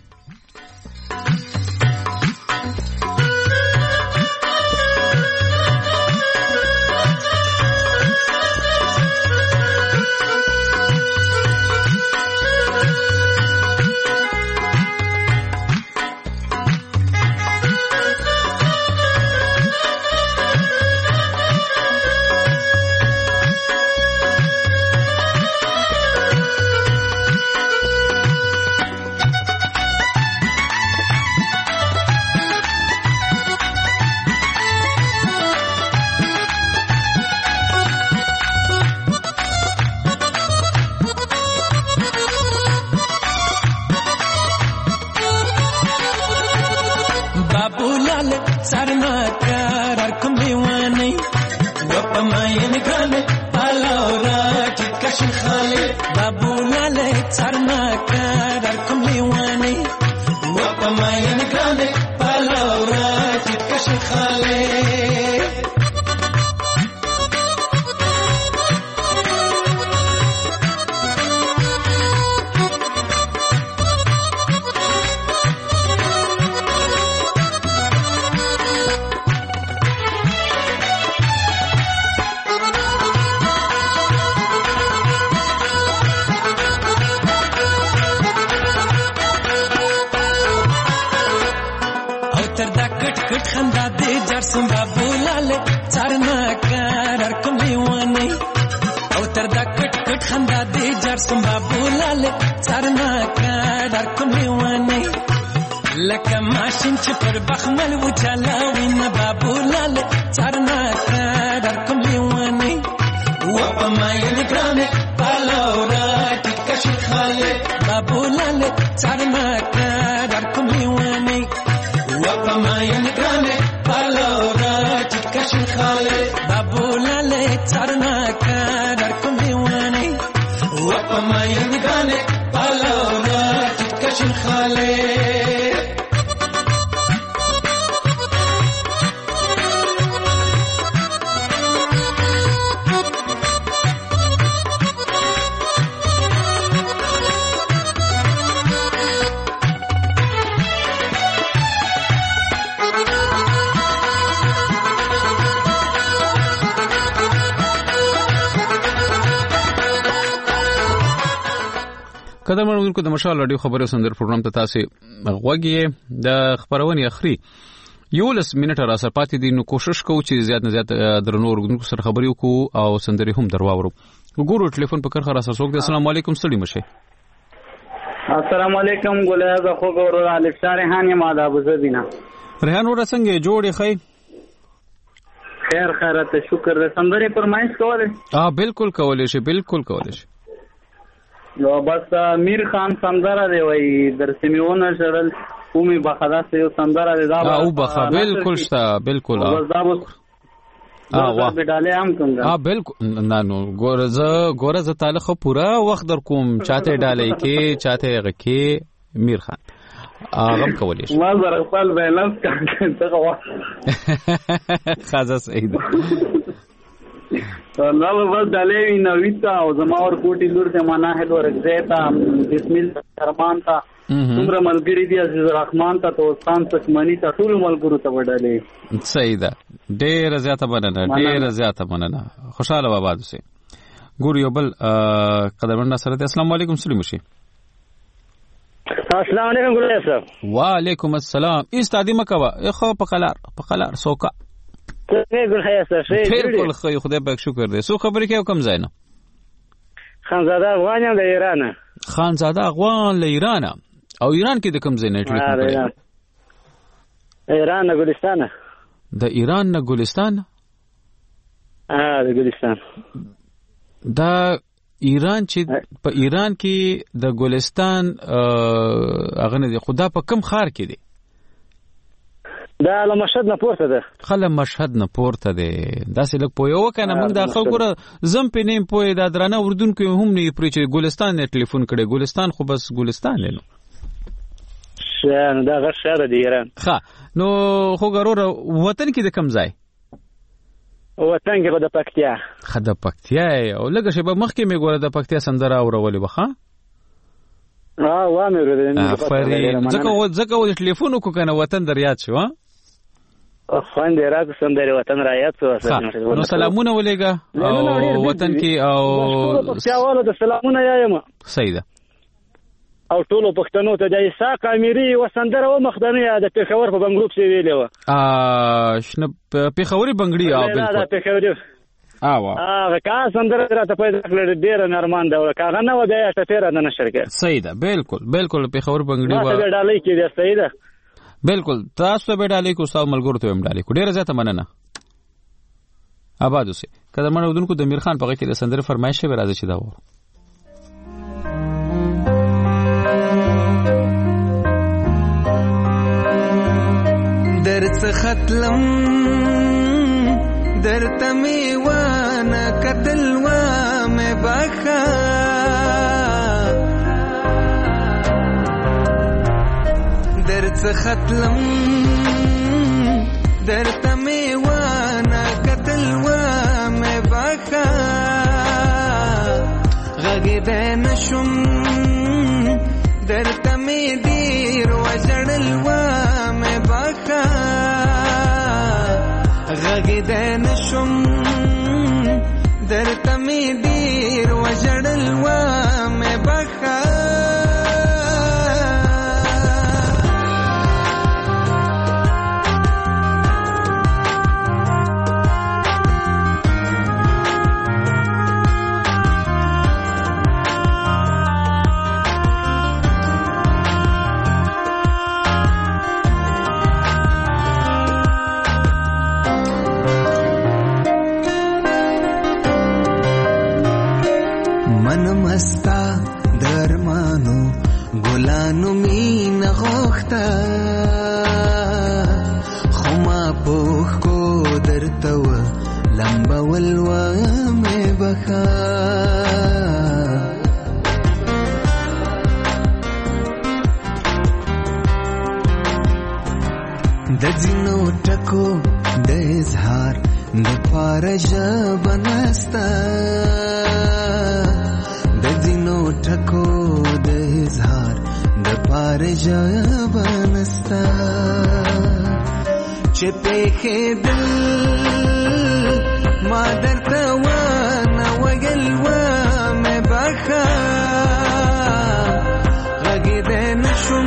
قدر منونکو د مشال رادیو خبرو سندر پروګرام ته تاسو غوږی د خبرونه اخري یو لس منټه را سره پاتې دي نو کوشش کوو چې زیات نه زیات درنو ورغونکو سره خبرې وکړو او سندري هم درواورو وګورو ټلیفون په کرخه را سره څوک دی السلام علیکم ستړي مشه السلام علیکم ګولیا زه خو ګورو الف شارحان ما د ابو زبینا ریحان ور څنګه جوړې خی خیر خیرت شکر دې سندري پرمایش کوله ها بالکل کولې شي بالکل کولې شي نو بس میر خان سندره دی وای در سیمونه شړل قومي بخدا سه سندره دی دا او بخا بالکل شته بالکل بس دا بس اه ډالې هم کوم اه بالکل نه نو ګوره ز ګوره ز تعالی خو پورا وخت در کوم چاته ډالې کې چاته غکې میر خان اغم کولې شي ما زره خپل بیلانس څنګه وا خاصه صحیح نو بس ډالې نو ویتا او زما اور کوټي لور ته مناهل ورغزیتا بسم الله الرحمن تا څومره ملګری دي عزیز الرحمن ته توستان پښمنی ته ټول ملګرو ته وډالې صحیح ده ډېر زیاته مننه ډېر زیاته مننه خوشاله آباد اوسئ. ګور یو بل قدرمن سره ته السلام علیکم سلیم شي. السلام علیکم ګورې صاحب. وعلیکم السلام. استادی مکوا خو په قلار په قلار سوکا څنګه ګورې صاحب شي بالکل خو خدای پاک شکر دې سو خبرې کې کوم ځای نه خانزاده افغان یم د ایران. خانزاده افغان له ایران او ایران کې د کوم ځای نه ټلیفون کړی؟ ایران نه ګلستان. د ایران نه ګلستان؟ ها د ګلستان. دا ایران چې په ایران کې د ګلستان هغه نه دی خدا په کم خار کې دی؟ دا له مشهد نه پورته ده. خله مشهد نه پورته ده. دا سې لک پوي وکنه موږ دا خو ګوره زم په نیم پوي دا درانه اردن کې هم نه پرې چې ګلستان نه ټلیفون کړي. ګلستان خو بس ګلستان لنو. شان دا غر شهر دی ایران. ها نو خو ګرور وطن کې د کم ځای؟ وطن کې د پکتیا. خد پکتیا او لګه شی به مخ کې مې ګوره د پکتیا سندره اورولې بخا. اه و مې ورته. افرین ځکه ځکه و ټلیفون کو کنه وطن در یاد شو. خوان دې راځه سندره وطن را یاد شو. نو سلامونه ولېګا او وطن کې او پکتیاوالو د سلامونه یایم. صحیح ده. او ټولو پښتنو ته د اسحاق اميري وسندره و مخدنه د پیښور په بنگلور کې ویلې و. ا شنه پیښوري بنگړي او بالکل. دا پیښوري. اوا. ا کا سندره راته پیدا کړل ډیر نرمان دا کاغه نه و د ته تیر نه نشر کې. صحیح ده بالکل بالکل پیښور بنگړي و. دا ډالۍ کې ده صحیح ده. بالکل تاسو به ډالۍ کو ساو ملګرو ته هم ډالۍ کو ډیر زیاته مننه. آباد اوسئ. کله منو دونکو د میر خان په کې د سندره فرمایشه به راځي چې دا و. درڅ ختلم درته می وانه قتل و مې باخا درڅ ختلم درته می وانه قتل و مې باخا غږ دې نشم درته می ډیر وجړل و مې باخا غږ دې نشم درته می ډیر وجړل و مې باخا ګلانو مين غوخته خما پوخ کو درته و لمبا ولوا مې بخا د ځینو ټکو د اظهار د پارژ بنستا د ځینو ټکو د اظهار د پارژ بنستا چې په دل ما درته و نه وګل و مې بخا غږ دې نشم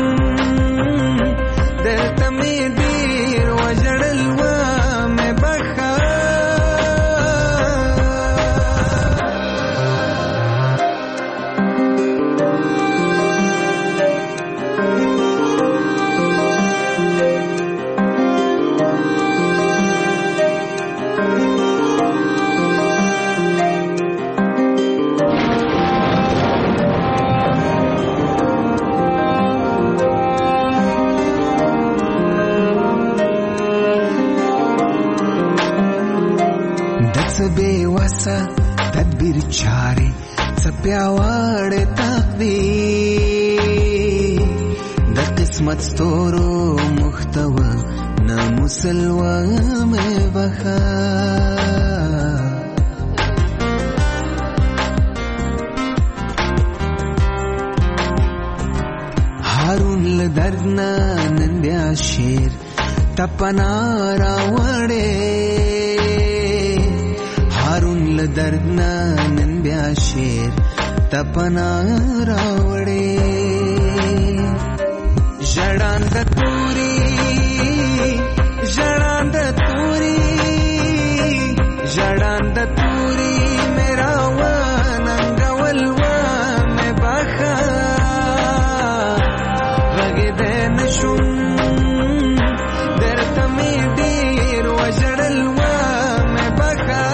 درته مې ډیر وجړل و مې بخا څه تدبیر چارې څه پیاوړې تقدیر د قسمت ستورو محتوا نه مسلوه مې بخا هارون له درد نه نن بیا شیر تپنا راوړې هارون له درد نه نن بیا شیر تپنا راوړې ژړان د توري ژړان د توري ژړان د توري میرا وننګول و مې بخا غږې دې نشم درته مې ډېر وژړل و مې بخا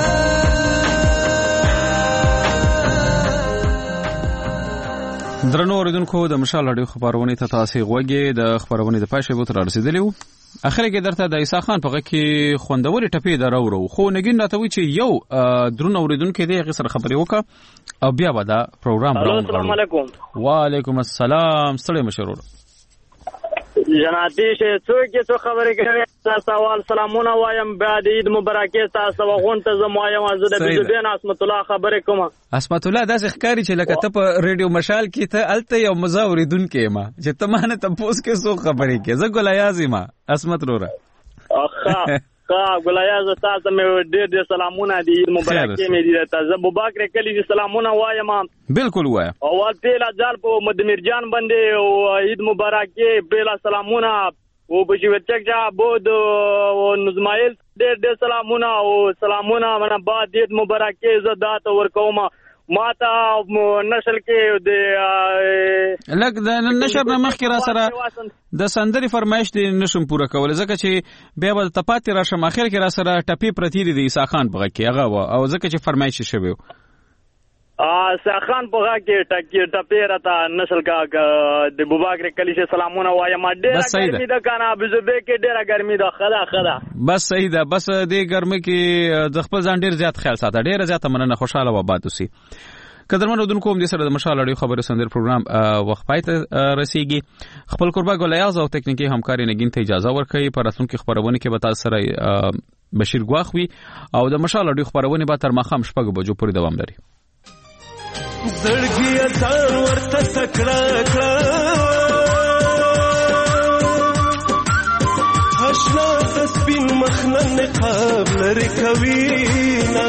درنو اوریدونکو د مشال اډیو خبرونه ته تاسو غوږی د خبرونه د پښې بوت رارسیدلی وو اخر کې درته د عیسی خان په غږ کې خوندوري ټپې درورو خو نګین راته وی چې یو درنو اوریدونکو دې غسر خبرې وکړه او بیا به دا پروګرام راوړو السلام علیکم وعلیکم السلام ستړي مشرور جناتی شه څوک څو خبرې کوي تاسو سوال سلامونه وایم بعد عید مبارکه تاسو وغون ته زموایم از د بجبین اسمت الله خبرې کوم اسمت الله داسې ښکاری چې لکه ته په ریډیو مشال کې ته الته یو مزاوریدونکې ما چې ته مانه تاسو کې څو خبرې کې زه ګلایازي ما اسمت روره اخا کا ګلایاز تاسو مې ډېر ډېر سلامونه دي مبارکه مې دي تاسو ابو بکر کلی دي سلامونه وایم بالکل وایم او پیلا جال په مدمر جان باندې او عید مبارکه پیلا سلامونه او بجوتک جا بود او نظمایل ډېر ډېر سلامونه او سلامونه من بعد عید مبارکه زدات ورکوم ماته نشل کې د لګ د نشر نه مخکې را سره د سندري فرمایش دي نشم پوره کول ځکه چې بیا به تپاتې راشم اخر کې را سره ټپی پرتی دي عیسی خان بغه کې هغه او ځکه چې فرمایش شوی ا ساخان بغه کې ټکی ټپی راته نشل کا د بوباکر کلی شه سلامونه وایم ډېر ګرمي ده کنه بزبه کې ډېر ګرمي ده خدا خدا بس صحیح ده بس دې ګرمي کې د خپل ځان ډېر زیات خیال ساته ډېر زیات مننه خوشاله و باد اوسې قدرمن اودونکو هم دې سره د مشال اړیو خبرو سندر پروګرام وخت پای ته رسیږي خپل قربا ګلیاز او تکنیکی همکاري نګین ته اجازه ورکړي پر راتلونکي خبرونه کې به تاسو سره بشیر ګواخوي او د مشال اړیو خبرونه به تر ماخام شپږ بجو پورې دوام لري زړګي ځان ورته تکړه کړه آشنا د سپین مخنه نقاب لري کوي نه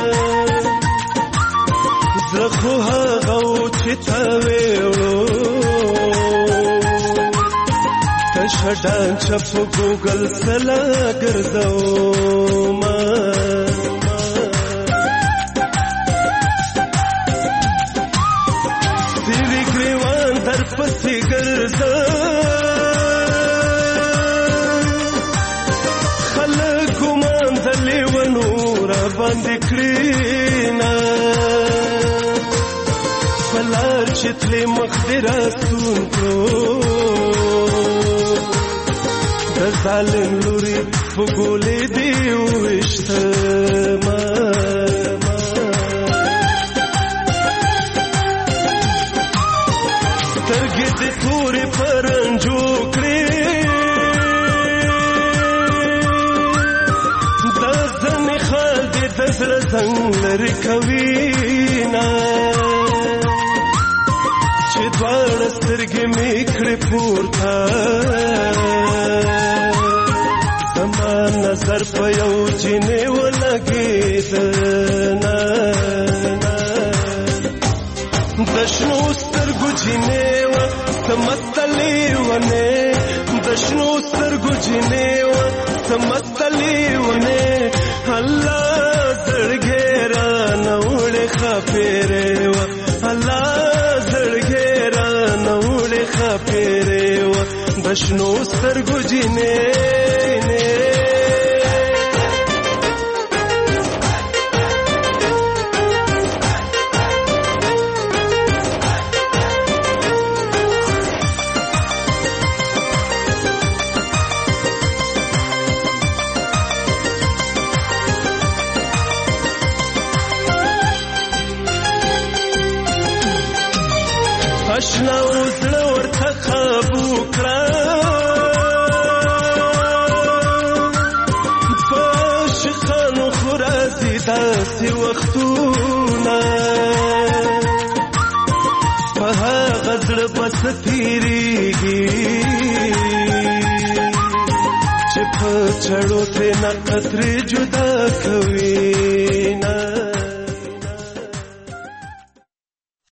زه خو هغه چې تا ویلو تشهدان چې په ګوګل سلا ګرځوم پسې ګرځه خلک ګمان د لیونو را باندې کړي نه پلار چې تلې مخ دې راستون کړو د ظالم لوري په ګولې دې وویشتمه تورې پرنجو کړې د ځنې خال دې د زړه زنګ لرې کوي نه چې دواړه سترګې مې کړې پورته زما نظر په یو جینې ولګېده نه د شنو سترګو جینې تمتلی ونه د شنو سترګو جینې و تمتلی ونه الله زړګې را نوړې خپېرې و الله زړګې را نوړې خپېرې و د شنو سترګو جینې آشنا وزړه ورته قابو کړه په عاشقانو خو راځي داسې وختونه په هغه زړه بس تېرېږي چې په چړو ترې نه قطرې جدا کوي